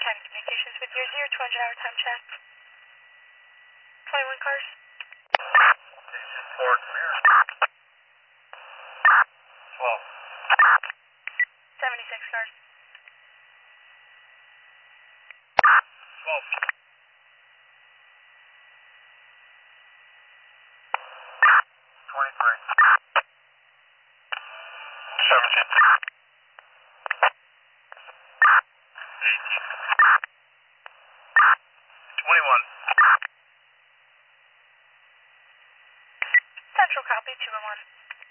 10 communications with your 200-hour time check. 21 cars. Station 4, come here. 12. 76 cars. 12. 23. 17. 21. Central copy, 201.